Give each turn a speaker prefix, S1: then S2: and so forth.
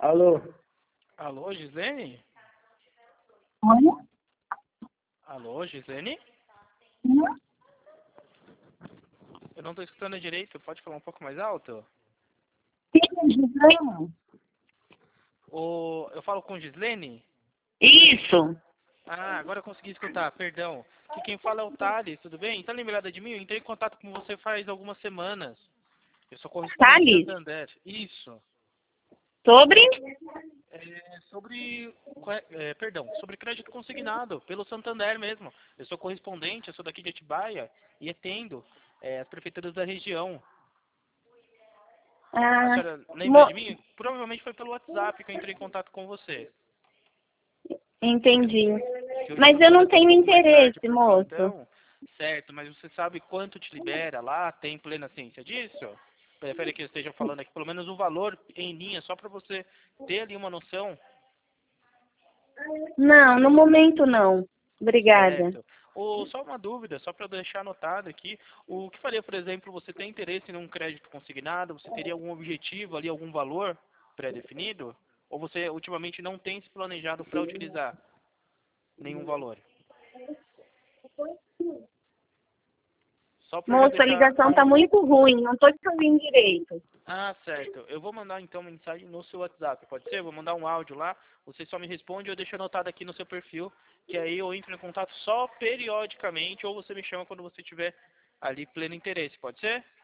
S1: Alô?
S2: Alô, Gislene?
S3: Olha.
S2: Alô, Gislene? Eu não tô escutando direito, pode falar um pouco mais alto? Eu falo com Gislene?
S3: Isso.
S2: Ah, agora eu consegui escutar, perdão. Que quem fala é o Thales, tudo bem? Tá lembrada de mim? Eu entrei em contato com você faz algumas semanas. Eu sou correspondente
S3: Thales?
S2: do Santander. Isso.
S3: Sobre?
S2: Sobre crédito consignado, pelo Santander mesmo. Eu sou correspondente, eu sou daqui de Atibaia e atendo as prefeituras da região. A senhora lembra de mim? Provavelmente foi pelo WhatsApp que eu entrei em contato com você.
S3: Entendi.
S2: Que hoje
S3: Mas
S2: tô
S3: eu não
S2: ficando um
S3: tenho
S2: pouquinho mais tarde
S3: interesse,
S2: por
S3: moço.
S2: plantão. Certo, mas você sabe quanto te libera lá? Tem plena ciência disso? Prefere que eu esteja falando aqui pelo menos o valor em linha, só para você ter ali uma noção?
S3: Não, no momento não. Obrigada.
S2: Certo. Só uma dúvida, só para deixar anotado aqui, o que faria, por exemplo, você tem interesse em um crédito consignado? Você teria algum objetivo ali, algum valor pré-definido? Ou você ultimamente não tem se planejado para utilizar nenhum valor? Só para já
S3: Moço, a
S2: deixar
S3: ligação tá muito ruim, não tô te ouvindo direito.
S2: Ah, certo. Eu vou mandar então mensagem no seu WhatsApp, pode ser? Eu vou mandar um áudio lá, você só me responde e eu deixo anotado aqui no seu perfil, que aí eu entro em contato só periodicamente, ou você me chama quando você tiver ali pleno interesse, pode ser?